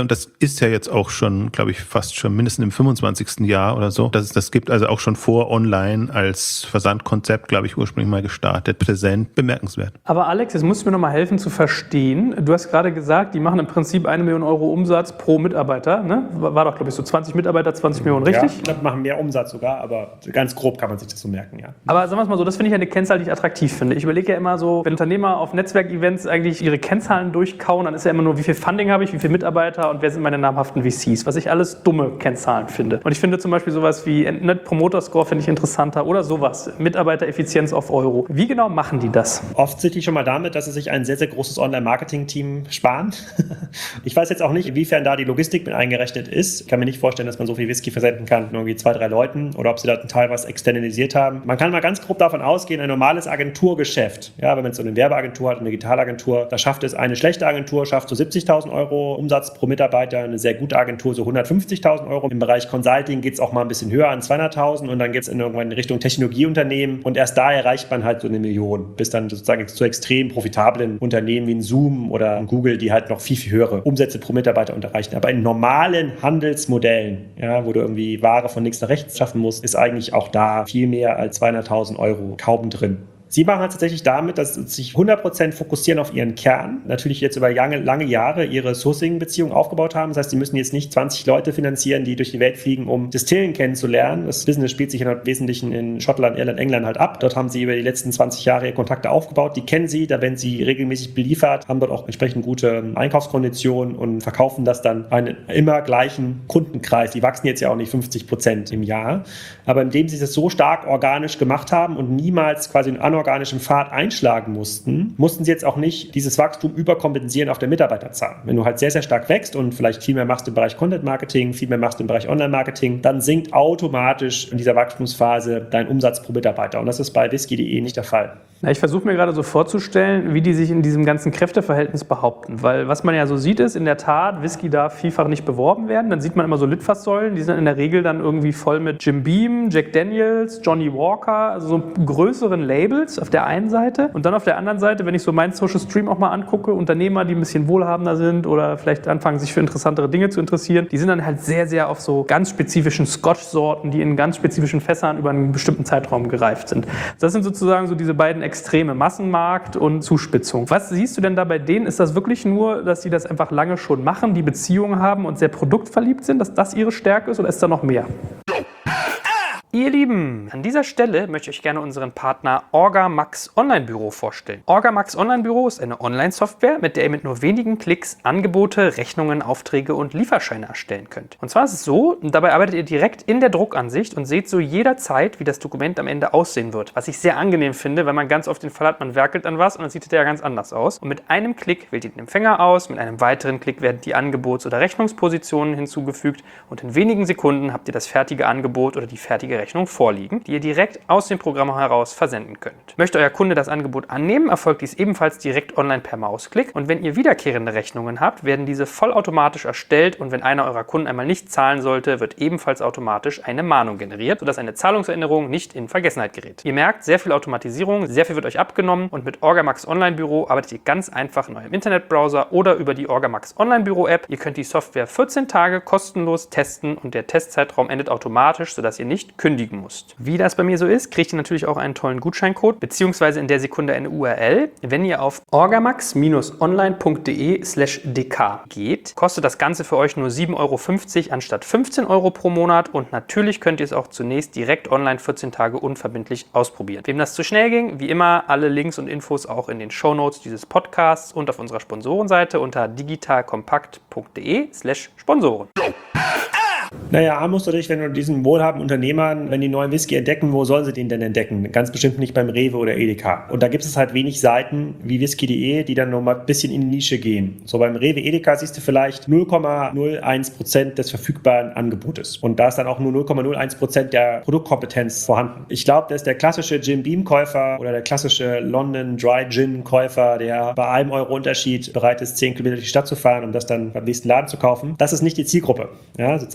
und das ist ja jetzt auch schon, glaube ich, fast schon mindestens im fünfundzwanzigsten Jahr oder so, dass es das gibt, also auch schon vor Online als Versandkonzept, glaube ich, ursprünglich mal gestartet, präsent, bemerkenswert. Aber Alex, jetzt musst du mir noch mal helfen zu verstehen. Du hast gerade gesagt, die machen im Prinzip eine Million Euro Umsatz pro Mitarbeiter, ne? War doch, glaube ich, so zwanzig Mitarbeiter, zwanzig Millionen, richtig? Ja, ich glaube, machen mehr Umsatz sogar, aber ganz grob kann man sich das so merken, ja. Aber sagen wir es mal so, das finde ich eine Kennzahl, die ich attraktiv finde. Ich überlege ja immer so, wenn Unternehmer auf Netzwerkevents eigentlich ihre Kennzahlen durchkauen, dann ist ja immer nur, wie viel Funding habe ich, wie viele Mitarbeiter und wer sind meine namhaften V Cs, was ich alles dumme Kennzahlen finde. Und ich finde zum Beispiel sowas wie Net Promoter Score finde ich interessanter oder sowas, Mitarbeitereffizienz auf Euro. Wie genau machen die das? Offensichtlich schon mal damit, dass sie sich ein sehr, sehr großes Online-Marketing-Team sparen. Ich weiß jetzt auch nicht, inwiefern da die Logistik mit eingerechnet ist. Ich kann mir nicht vorstellen, dass man so viel Whisky versenden kann mit irgendwie zwei, drei Leuten oder ob sie da einen Teil was externalisiert haben. Man kann mal ganz grob davon ausgehen, ein normales Agenturgeschäft, ja, wenn man so eine Werbeagentur hat, eine Digitalagentur, da schafft es eine schlechte Agentur, schafft so siebzigtausend Euro Umsatz pro Mitarbeiter, eine sehr gute Agentur so hundertfünfzigtausend Euro. Im Bereich Consulting geht es auch mal ein bisschen höher an zweihunderttausend und dann geht es in irgendwann in Richtung Technologieunternehmen und erst da erreicht man halt so eine Million, bis dann sozusagen zu extrem profitablen Unternehmen wie ein Zoom oder ein Google, die halt noch viel, viel höhere Umsätze pro Mitarbeiter unterreichen. Aber in normalen Handelsmodellen, ja, wo du irgendwie Ware von links nach rechts schaffen musst, ist eigentlich auch da viel mehr als zweihunderttausend Euro kaum drin. Sie machen halt tatsächlich damit, dass sie sich hundert Prozent fokussieren auf ihren Kern, natürlich jetzt über lange, lange Jahre ihre Sourcing-Beziehung aufgebaut haben. Das heißt, sie müssen jetzt nicht zwanzig Leute finanzieren, die durch die Welt fliegen, um Distillen kennenzulernen. Das Business spielt sich im Wesentlichen in Schottland, Irland, England halt ab. Dort haben sie über die letzten zwanzig Jahre ihre Kontakte aufgebaut. Die kennen sie, da werden sie regelmäßig beliefert, haben dort auch entsprechend gute Einkaufskonditionen und verkaufen das dann einen immer gleichen Kundenkreis. Die wachsen jetzt ja auch nicht fünfzig Prozent im Jahr. Aber indem sie das so stark organisch gemacht haben und niemals quasi einen anorganischen Pfad einschlagen mussten, mussten sie jetzt auch nicht dieses Wachstum überkompensieren auf der Mitarbeiterzahl. Wenn du halt sehr, sehr stark wächst und vielleicht viel mehr machst im Bereich Content Marketing, viel mehr machst im Bereich Online Marketing, dann sinkt automatisch in dieser Wachstumsphase dein Umsatz pro Mitarbeiter. Und das ist bei whisky punkt de nicht der Fall. Na, ich versuche mir gerade so vorzustellen, wie die sich in diesem ganzen Kräfteverhältnis behaupten. Weil was man ja so sieht ist, in der Tat, Whisky darf vielfach nicht beworben werden. Dann sieht man immer so Litfaßsäulen, die sind in der Regel dann irgendwie voll mit Jim Beam, Jack Daniels, Johnny Walker, also so größeren Labels auf der einen Seite. Und dann auf der anderen Seite, wenn ich so meinen Social Stream auch mal angucke, Unternehmer, die ein bisschen wohlhabender sind oder vielleicht anfangen, sich für interessantere Dinge zu interessieren, die sind dann halt sehr, sehr auf so ganz spezifischen Scotch-Sorten, die in ganz spezifischen Fässern über einen bestimmten Zeitraum gereift sind. Das sind sozusagen so diese beiden Extreme, Massenmarkt und Zuspitzung. Was siehst du denn da bei denen? Ist das wirklich nur, dass sie das einfach lange schon machen, die Beziehungen haben und sehr produktverliebt sind, dass das ihre Stärke ist, oder ist da noch mehr? Ihr Lieben, an dieser Stelle möchte ich euch gerne unseren Partner Orgamax Online Büro vorstellen. Orgamax Online Büro ist eine Online-Software, mit der ihr mit nur wenigen Klicks Angebote, Rechnungen, Aufträge und Lieferscheine erstellen könnt. Und zwar ist es so, dabei arbeitet ihr direkt in der Druckansicht und seht so jederzeit, wie das Dokument am Ende aussehen wird. Was ich sehr angenehm finde, weil man ganz oft den Fall hat, man werkelt an was und dann sieht es ja ganz anders aus. Und mit einem Klick wählt ihr den Empfänger aus, mit einem weiteren Klick werden die Angebots- oder Rechnungspositionen hinzugefügt und in wenigen Sekunden habt ihr das fertige Angebot oder die fertige Rechnung Rechnung vorliegen, die ihr direkt aus dem Programm heraus versenden könnt. Möchte euer Kunde das Angebot annehmen, erfolgt dies ebenfalls direkt online per Mausklick und wenn ihr wiederkehrende Rechnungen habt, werden diese vollautomatisch erstellt und wenn einer eurer Kunden einmal nicht zahlen sollte, wird ebenfalls automatisch eine Mahnung generiert, sodass eine Zahlungserinnerung nicht in Vergessenheit gerät. Ihr merkt, sehr viel Automatisierung, sehr viel wird euch abgenommen und mit Orgamax Online Büro arbeitet ihr ganz einfach in eurem Internetbrowser oder über die Orgamax Online Büro App. Ihr könnt die Software vierzehn Tage kostenlos testen und der Testzeitraum endet automatisch, sodass ihr nicht kündigen musst. Wie das bei mir so ist, kriegt ihr natürlich auch einen tollen Gutscheincode, beziehungsweise in der Sekunde eine U R L. Wenn ihr auf orgamax online punkt de slash d k geht, kostet das Ganze für euch nur sieben Euro fünfzig anstatt fünfzehn Euro pro Monat und natürlich könnt ihr es auch zunächst direkt online vierzehn Tage unverbindlich ausprobieren. Wem das zu schnell ging, wie immer, alle Links und Infos auch in den Shownotes dieses Podcasts und auf unserer Sponsorenseite unter digitalkompakt punkt de slash Sponsoren. Naja, A musst du dich, wenn du diesen wohlhabenden Unternehmern, wenn die neuen Whisky entdecken, wo sollen sie den denn entdecken? Ganz bestimmt nicht beim Rewe oder Edeka. Und da gibt es halt wenig Seiten wie whisky punkt de, die dann nochmal ein bisschen in die Nische gehen. So beim Rewe, Edeka siehst du vielleicht null Komma null eins Prozent des verfügbaren Angebotes. Und da ist dann auch nur null Komma null eins Prozent der Produktkompetenz vorhanden. Ich glaube, dass der klassische Jim Beam Käufer oder der klassische London Dry Gin Käufer, der bei einem Euro Unterschied bereit ist, zehn Kilometer durch die Stadt zu fahren, um das dann beim nächsten Laden zu kaufen, das ist nicht die Zielgruppe. Ja, sozusagen die Zielgruppe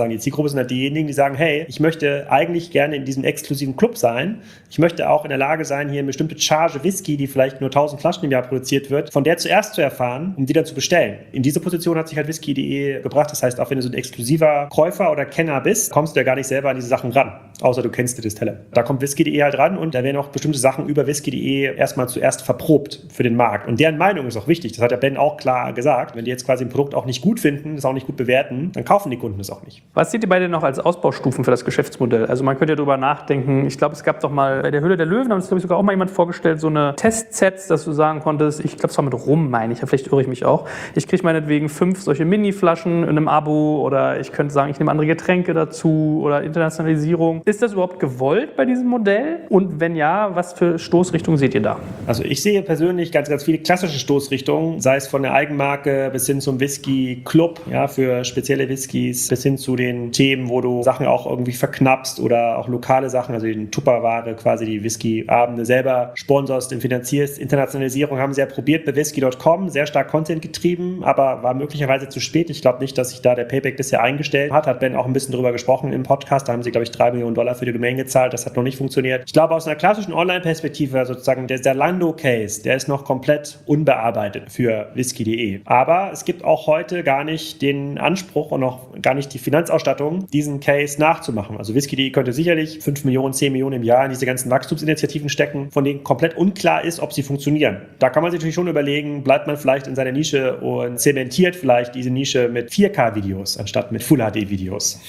sind halt diejenigen, die sagen, hey, ich möchte eigentlich gerne in diesem exklusiven Club sein. Ich möchte auch in der Lage sein, hier eine bestimmte Charge Whisky, die vielleicht nur tausend Flaschen im Jahr produziert wird, von der zuerst zu erfahren, um die dann zu bestellen. In diese Position hat sich halt whisky punkt de gebracht. Das heißt, auch wenn du so ein exklusiver Käufer oder Kenner bist, kommst du ja gar nicht selber an diese Sachen ran, außer du kennst die Distille. Da kommt whisky punkt de halt ran und da werden auch bestimmte Sachen über whisky punkt de erstmal zuerst verprobt für den Markt. Und deren Meinung ist auch wichtig. Das hat der Ben auch klar gesagt. Wenn die jetzt quasi ein Produkt auch nicht gut finden, das auch nicht gut bewerten, dann kaufen die Kunden es auch nicht. Was seht ihr beide noch als Ausbaustufen für das Geschäftsmodell? Also man könnte ja drüber nachdenken. Ich glaube, es gab doch mal bei der Höhle der Löwen, haben es glaube ich sogar auch mal jemand vorgestellt, so eine Testsets, dass du sagen konntest, ich glaube es war mit Rum, meine ich, vielleicht irre ich mich auch. Ich kriege meinetwegen fünf solche Mini-Flaschen in einem Abo oder ich könnte sagen, ich nehme andere Getränke dazu oder Internationalisierung. Ist das überhaupt gewollt bei diesem Modell? Und wenn ja, was für Stoßrichtungen seht ihr da? Also ich sehe persönlich ganz, ganz viele klassische Stoßrichtungen, sei es von der Eigenmarke bis hin zum Whisky-Club, ja, für spezielle Whiskys, bis hin zu den Themen, wo du Sachen auch irgendwie verknappst oder auch lokale Sachen, also die Tupperware, quasi die Whisky-Abende selber sponsorst und finanzierst. Internationalisierung haben sie ja probiert bei whisky punkt com, sehr stark Content getrieben, aber war möglicherweise zu spät. Ich glaube nicht, dass sich da der Payback bisher eingestellt hat. Hat Ben auch ein bisschen drüber gesprochen im Podcast. Da haben sie, glaube ich, drei Millionen Dollar für die Domain gezahlt. Das hat noch nicht funktioniert. Ich glaube, aus einer klassischen Online-Perspektive, sozusagen der Zalando-Case, der ist noch komplett unbearbeitet für whisky punkt de. Aber es gibt auch heute gar nicht den Anspruch und auch gar nicht die Finanzausstattung, diesen Case nachzumachen. Also whisky punkt de könnte sicherlich fünf Millionen, zehn Millionen im Jahr in diese ganzen Wachstumsinitiativen stecken, von denen komplett unklar ist, ob sie funktionieren. Da kann man sich natürlich schon überlegen, bleibt man vielleicht in seiner Nische und zementiert vielleicht diese Nische mit vier K-Videos anstatt mit Full H D-Videos.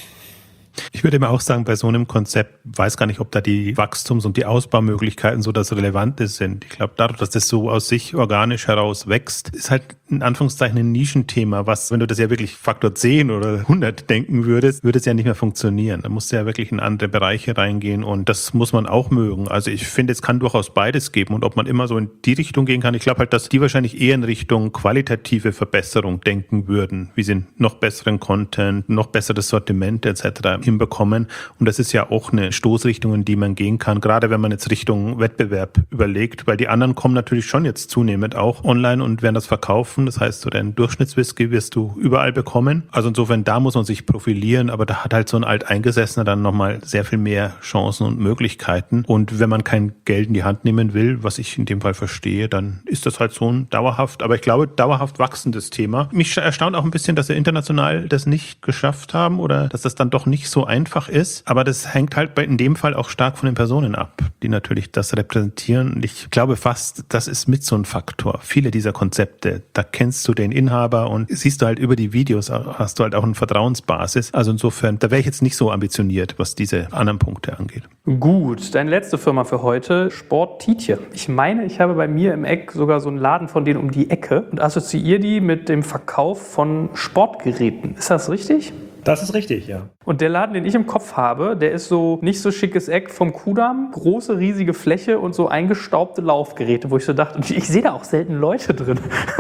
Ich würde immer auch sagen, bei so einem Konzept weiß gar nicht, ob da die Wachstums- und die Ausbaumöglichkeiten so das Relevante sind. Ich glaube, dadurch, dass das so aus sich organisch heraus wächst, ist halt in Anführungszeichen ein Nischenthema, was, wenn du das ja wirklich Faktor zehn oder hundert denken würdest, würde es ja nicht mehr funktionieren. Da musst du ja wirklich in andere Bereiche reingehen und das muss man auch mögen. Also ich finde, es kann durchaus beides geben und ob man immer so in die Richtung gehen kann, ich glaube halt, dass die wahrscheinlich eher in Richtung qualitative Verbesserung denken würden, wie sie noch besseren Content, noch besseres Sortiment et cetera hinbekommen. Und das ist ja auch eine Stoßrichtung, in die man gehen kann, gerade wenn man jetzt Richtung Wettbewerb überlegt, weil die anderen kommen natürlich schon jetzt zunehmend auch online und werden das verkaufen. Das heißt, so deinen Durchschnittswhisky wirst du überall bekommen. Also insofern, da muss man sich profilieren, aber da hat halt so ein Alteingesessener dann nochmal sehr viel mehr Chancen und Möglichkeiten. Und wenn man kein Geld in die Hand nehmen will, was ich in dem Fall verstehe, dann ist das halt so ein dauerhaft, aber ich glaube, dauerhaft wachsendes Thema. Mich erstaunt auch ein bisschen, dass wir international das nicht geschafft haben oder dass das dann doch nicht so einfach ist. Aber das hängt halt bei, in dem Fall auch stark von den Personen ab, die natürlich das repräsentieren. Und ich glaube fast, das ist mit so ein Faktor. Viele dieser Konzepte, da kennst du den Inhaber und siehst du halt über die Videos, hast du halt auch eine Vertrauensbasis. Also insofern, da wäre ich jetzt nicht so ambitioniert, was diese anderen Punkte angeht. Gut, deine letzte Firma für heute, Sport Tietje. Ich meine, ich habe bei mir im Eck sogar so einen Laden von denen um die Ecke und assoziiere die mit dem Verkauf von Sportgeräten. Ist das richtig? Das ist richtig, ja. Und der Laden, den ich im Kopf habe, der ist so nicht so schickes Eck vom Kudamm, große, riesige Fläche und so eingestaubte Laufgeräte, wo ich so dachte, ich sehe da auch selten Leute drin.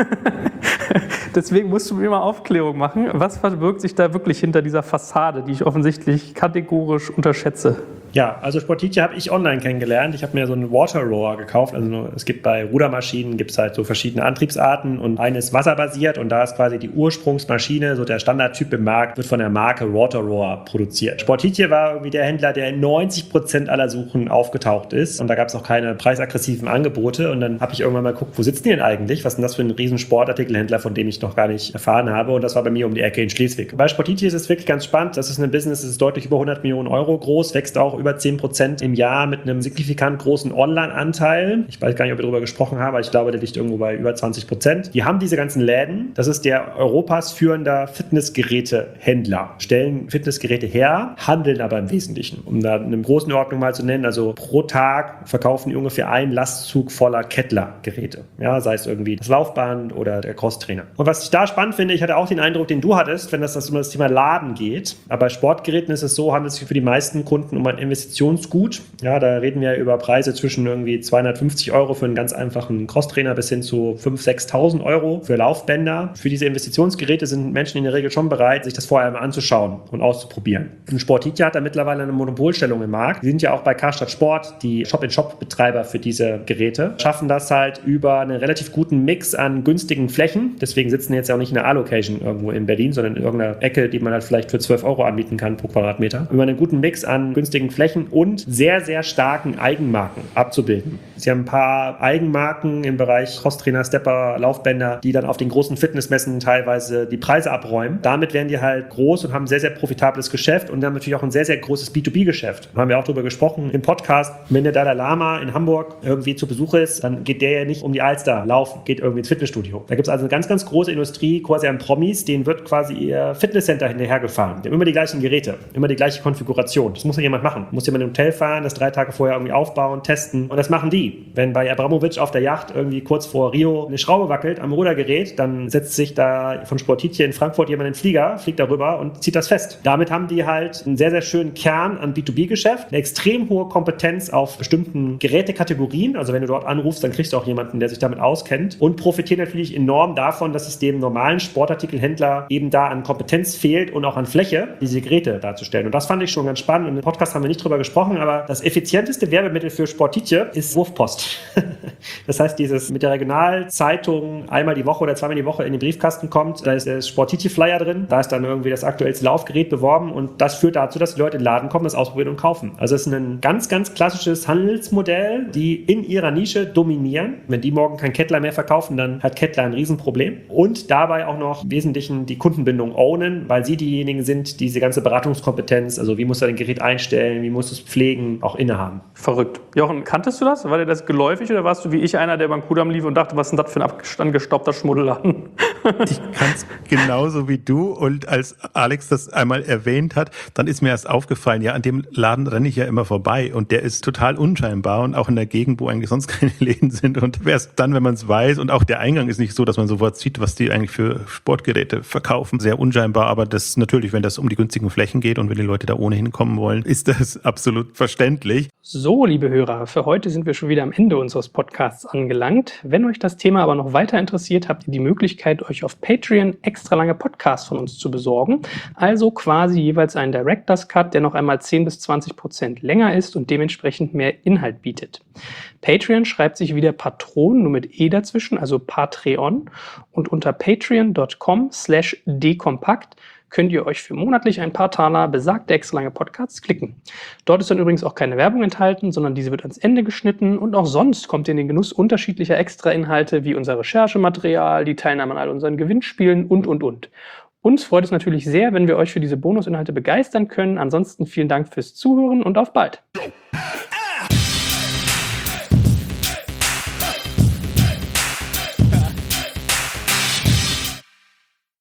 Deswegen musst du mir mal Aufklärung machen. Was verbirgt sich da wirklich hinter dieser Fassade, die ich offensichtlich kategorisch unterschätze? Ja, also Sport Tietje habe ich online kennengelernt. Ich habe mir so einen Water Rower gekauft. Also es gibt bei Rudermaschinen gibt's halt so verschiedene Antriebsarten und eine ist wasserbasiert und da ist quasi die Ursprungsmaschine, so der Standardtyp im Markt, wird von der Marke Water Rower produziert. Sport Tietje war irgendwie der Händler, der in neunzig Prozent aller Suchen aufgetaucht ist und da gab es auch keine preisaggressiven Angebote und dann habe ich irgendwann mal geguckt, wo sitzen die denn eigentlich? Was ist denn das für ein riesen Sportartikelhändler, von dem ich noch gar nicht erfahren habe und das war bei mir um die Ecke in Schleswig. Bei Sport Tietje ist es wirklich ganz spannend. Das ist ein Business, das ist deutlich über hundert Millionen Euro groß, wächst auch über zehn Prozent im Jahr mit einem signifikant großen Online-Anteil. Ich weiß gar nicht, ob wir darüber gesprochen haben, aber ich glaube, der liegt irgendwo bei über zwanzig Prozent. Die haben diese ganzen Läden. Das ist der Europas führender Fitnessgerätehändler. Stellen Fitnessgeräte her, handeln aber im Wesentlichen. Um da eine große Ordnung mal zu nennen, also pro Tag verkaufen die ungefähr einen Lastzug voller Kettler-Geräte. Ja, sei es irgendwie das Laufband oder der Crosstrainer. Und was ich da spannend finde, ich hatte auch den Eindruck, den du hattest, wenn das um das Thema Laden geht. Aber bei Sportgeräten ist es so, handelt es sich für die meisten Kunden um ein Investitionsgut. Ja, da reden wir über Preise zwischen irgendwie zweihundertfünfzig Euro für einen ganz einfachen Crosstrainer bis hin zu fünftausend, sechstausend Euro für Laufbänder. Für diese Investitionsgeräte sind Menschen in der Regel schon bereit, sich das vorher mal anzuschauen und auszuprobieren. Und Sportitia hat da mittlerweile eine Monopolstellung im Markt. Wir sind ja auch bei Karstadt Sport die Shop-in-Shop-Betreiber für diese Geräte, schaffen das halt über einen relativ guten Mix an günstigen Flächen. Deswegen sitzen jetzt ja auch nicht in einer A-Location irgendwo in Berlin, sondern in irgendeiner Ecke, die man halt vielleicht für zwölf Euro anbieten kann pro Quadratmeter. Über einen guten Mix an günstigen Flächen und sehr, sehr starken Eigenmarken abzubilden. Sie haben ein paar Eigenmarken im Bereich Crosstrainer, Stepper, Laufbänder, die dann auf den großen Fitnessmessen teilweise die Preise abräumen. Damit werden die halt groß und haben ein sehr, sehr profitables Geschäft und haben natürlich auch ein sehr, sehr großes B zwei B-Geschäft. Da haben wir auch darüber gesprochen im Podcast. Wenn der Dalai Lama in Hamburg irgendwie zu Besuch ist, dann geht der ja nicht um die Alster laufen, geht irgendwie ins Fitnessstudio. Da gibt es also eine ganz, ganz große Industrie, quasi an Promis, denen wird quasi ihr Fitnesscenter hinterhergefahren. Die haben immer die gleichen Geräte, immer die gleiche Konfiguration. Das muss ja jemand machen. Muss jemand im Hotel fahren, das drei Tage vorher irgendwie aufbauen, testen. Und das machen die. Wenn bei Abramovic auf der Yacht irgendwie kurz vor Rio eine Schraube wackelt am Rudergerät, dann setzt sich da von Sportitia in Frankfurt jemand in den Flieger, fliegt darüber und zieht das fest. Damit haben die halt einen sehr, sehr schönen Kern an B zwei B-Geschäft, eine extrem hohe Kompetenz auf bestimmten Gerätekategorien. Also wenn du dort anrufst, dann kriegst du auch jemanden, der sich damit auskennt und profitieren natürlich enorm davon, dass es dem normalen Sportartikelhändler eben da an Kompetenz fehlt und auch an Fläche, diese Geräte darzustellen. Und das fand ich schon ganz spannend. Und im Podcast haben wir nicht drüber gesprochen, aber das effizienteste Werbemittel für Sportitia ist Wurfpost. Das heißt, dieses mit der Regionalzeitung einmal die Woche oder zweimal die Woche in den Briefkasten kommt, da ist der Sportitia-Flyer drin, da ist dann irgendwie das aktuellste Laufgerät beworben und das führt dazu, dass die Leute in den Laden kommen, das ausprobieren und kaufen. Also es ist ein ganz, ganz klassisches Handelsmodell, die in ihrer Nische dominieren. Wenn die morgen kein Kettler mehr verkaufen, dann hat Kettler ein Riesenproblem. Und dabei auch noch im Wesentlichen die Kundenbindung ownen, weil sie diejenigen sind, die diese ganze Beratungskompetenz, also wie muss er ein Gerät einstellen, wie muss es pflegen, auch innehaben. Verrückt. Jochen, kanntest du das? War dir das geläufig oder warst du wie ich einer, der beim Kudamm lief und dachte, was ist denn das für ein angestaubter Schmuddelladen? Ich kann es genauso wie du und als Alex das einmal erwähnt hat, dann ist mir erst aufgefallen, ja, an dem Laden renne ich ja immer vorbei und der ist total unscheinbar und auch in der Gegend, wo eigentlich sonst keine Läden sind und erst dann, wenn man es weiß und auch der Eingang ist nicht so, dass man sofort sieht, was die eigentlich für Sportgeräte verkaufen, sehr unscheinbar, aber das natürlich, wenn das um die günstigen Flächen geht und wenn die Leute da ohnehin kommen wollen, ist das absolut verständlich. So, liebe Hörer, für heute sind wir schon wieder am Ende unseres Podcasts angelangt. Wenn euch das Thema aber noch weiter interessiert, habt ihr die Möglichkeit, euch auf Patreon extra lange Podcasts von uns zu besorgen. Also quasi jeweils einen Director's Cut, der noch einmal zehn bis zwanzig Prozent länger ist und dementsprechend mehr Inhalt bietet. Patreon schreibt sich wieder Patron, nur mit E dazwischen, also Patreon. Und unter patreon.com slash dekompakt könnt ihr euch für monatlich ein paar Taler besagte extra lange Podcasts klicken. Dort ist dann übrigens auch keine Werbung enthalten, sondern diese wird ans Ende geschnitten und auch sonst kommt ihr in den Genuss unterschiedlicher Extra-Inhalte wie unser Recherchematerial, die Teilnahme an all unseren Gewinnspielen und, und, und. Uns freut es natürlich sehr, wenn wir euch für diese Bonusinhalte begeistern können. Ansonsten vielen Dank fürs Zuhören und auf bald.